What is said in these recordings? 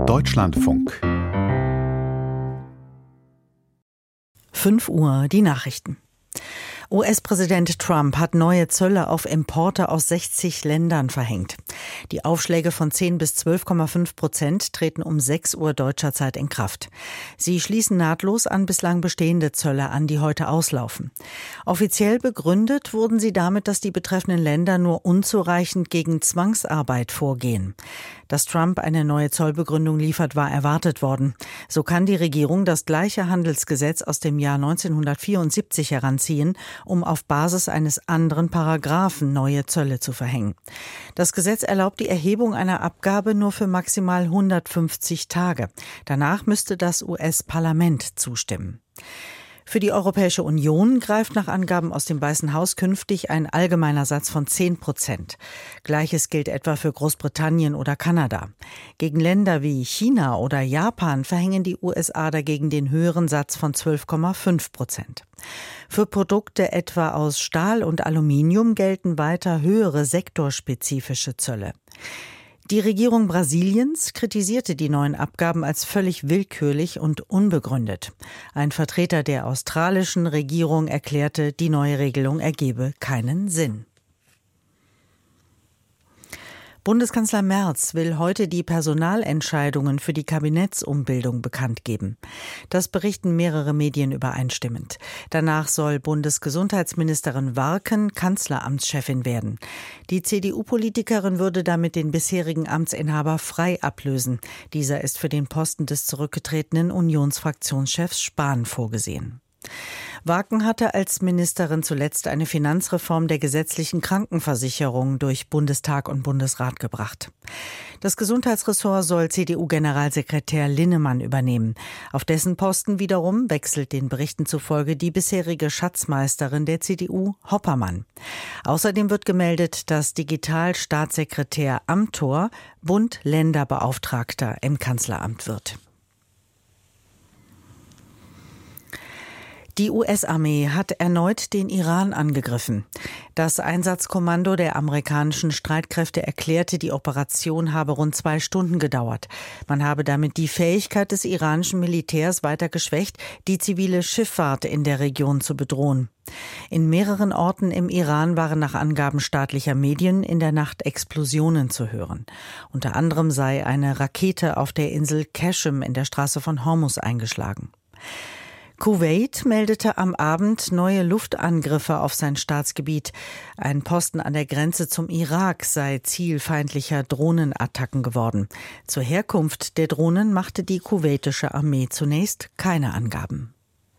Deutschlandfunk. 5 Uhr, die Nachrichten. US-Präsident Trump hat neue Zölle auf Importe aus 60 Ländern verhängt. Die Aufschläge von 10 bis 12,5% treten um 6 Uhr deutscher Zeit in Kraft. Sie schließen nahtlos an bislang bestehende Zölle an, die heute auslaufen. Offiziell begründet wurden sie damit, dass die betreffenden Länder nur unzureichend gegen Zwangsarbeit vorgehen. Dass Trump eine neue Zollbegründung liefert, war erwartet worden. So kann die Regierung das gleiche Handelsgesetz aus dem Jahr 1974 heranziehen, um auf Basis eines anderen Paragraphen neue Zölle zu verhängen. Das Gesetz erlaubt die Erhebung einer Abgabe nur für maximal 150 Tage. Danach müsste das US-Parlament zustimmen. Für die Europäische Union greift nach Angaben aus dem Weißen Haus künftig ein allgemeiner Satz von 10%. Gleiches gilt etwa für Großbritannien oder Kanada. Gegen Länder wie China oder Japan verhängen die USA dagegen den höheren Satz von 12,5%. Für Produkte etwa aus Stahl und Aluminium gelten weiter höhere sektorspezifische Zölle. Die Regierung Brasiliens kritisierte die neuen Abgaben als völlig willkürlich und unbegründet. Ein Vertreter der australischen Regierung erklärte, die neue Regelung ergebe keinen Sinn. Bundeskanzler Merz will heute die Personalentscheidungen für die Kabinettsumbildung bekannt geben. Das berichten mehrere Medien übereinstimmend. Danach soll Bundesgesundheitsministerin Warken Kanzleramtschefin werden. Die CDU-Politikerin würde damit den bisherigen Amtsinhaber frei ablösen. Dieser ist für den Posten des zurückgetretenen Unionsfraktionschefs Spahn vorgesehen. Warken hatte als Ministerin zuletzt eine Finanzreform der gesetzlichen Krankenversicherung durch Bundestag und Bundesrat gebracht. Das Gesundheitsressort soll CDU-Generalsekretär Linnemann übernehmen. Auf dessen Posten wiederum wechselt den Berichten zufolge die bisherige Schatzmeisterin der CDU, Hoppermann. Außerdem wird gemeldet, dass Digitalstaatssekretär Amthor Bund-Länder-Beauftragter im Kanzleramt wird. Die US-Armee hat erneut den Iran angegriffen. Das Einsatzkommando der amerikanischen Streitkräfte erklärte, die Operation habe rund 2 Stunden gedauert. Man habe damit die Fähigkeit des iranischen Militärs weiter geschwächt, die zivile Schifffahrt in der Region zu bedrohen. In mehreren Orten im Iran waren nach Angaben staatlicher Medien in der Nacht Explosionen zu hören. Unter anderem sei eine Rakete auf der Insel Qashem in der Straße von Hormuz eingeschlagen. Kuwait meldete am Abend neue Luftangriffe auf sein Staatsgebiet. Ein Posten an der Grenze zum Irak sei Ziel feindlicher Drohnenattacken geworden. Zur Herkunft der Drohnen machte die kuwaitische Armee zunächst keine Angaben.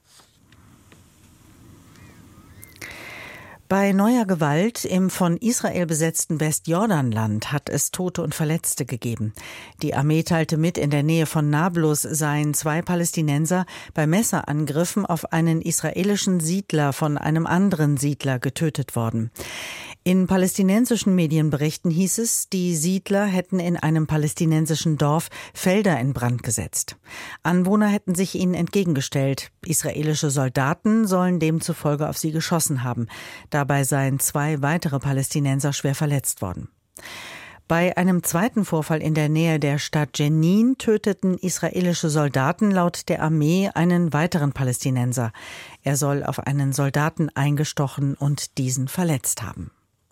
Bei neuer Gewalt im von Israel besetzten Westjordanland hat es Tote und Verletzte gegeben. Die Armee teilte mit, in der Nähe von Nablus seien 2 Palästinenser bei Messerangriffen auf einen israelischen Siedler von einem anderen Siedler getötet worden. In palästinensischen Medienberichten hieß es, die Siedler hätten in einem palästinensischen Dorf Felder in Brand gesetzt. Anwohner hätten sich ihnen entgegengestellt. Israelische Soldaten sollen demzufolge auf sie geschossen haben. Dabei seien 2 weitere Palästinenser schwer verletzt worden. Bei einem zweiten Vorfall in der Nähe der Stadt Jenin töteten israelische Soldaten laut der Armee einen weiteren Palästinenser. Er soll auf einen Soldaten eingestochen und diesen verletzt haben.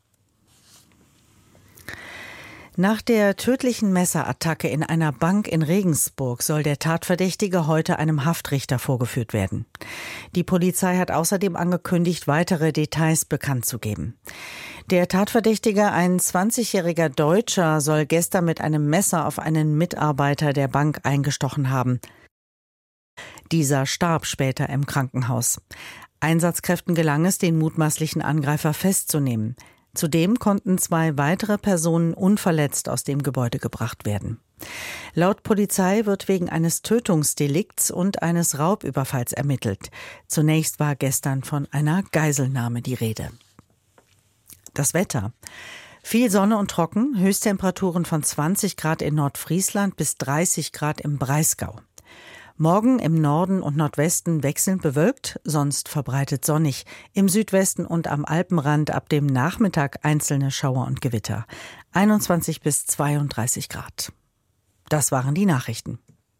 Nach der tödlichen Messerattacke in einer Bank in Regensburg soll der Tatverdächtige heute einem Haftrichter vorgeführt werden. Die Polizei hat außerdem angekündigt, weitere Details bekannt zu geben. Der Tatverdächtige, ein 20-jähriger Deutscher, soll gestern mit einem Messer auf einen Mitarbeiter der Bank eingestochen haben. Dieser starb später im Krankenhaus. Einsatzkräften gelang es, den mutmaßlichen Angreifer festzunehmen. Zudem konnten 2 weitere Personen unverletzt aus dem Gebäude gebracht werden. Laut Polizei wird wegen eines Tötungsdelikts und eines Raubüberfalls ermittelt. Zunächst war gestern von einer Geiselnahme die Rede. Das Wetter. Viel Sonne und trocken, Höchsttemperaturen von 20 Grad in Nordfriesland bis 30 Grad im Breisgau. Morgen im Norden und Nordwesten wechselnd bewölkt, sonst verbreitet sonnig. Im Südwesten und am Alpenrand ab dem Nachmittag einzelne Schauer und Gewitter. 21 bis 32 Grad. Das waren die Nachrichten.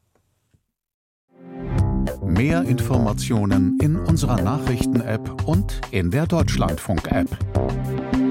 Mehr Informationen in unserer Nachrichten-App und in der Deutschlandfunk-App.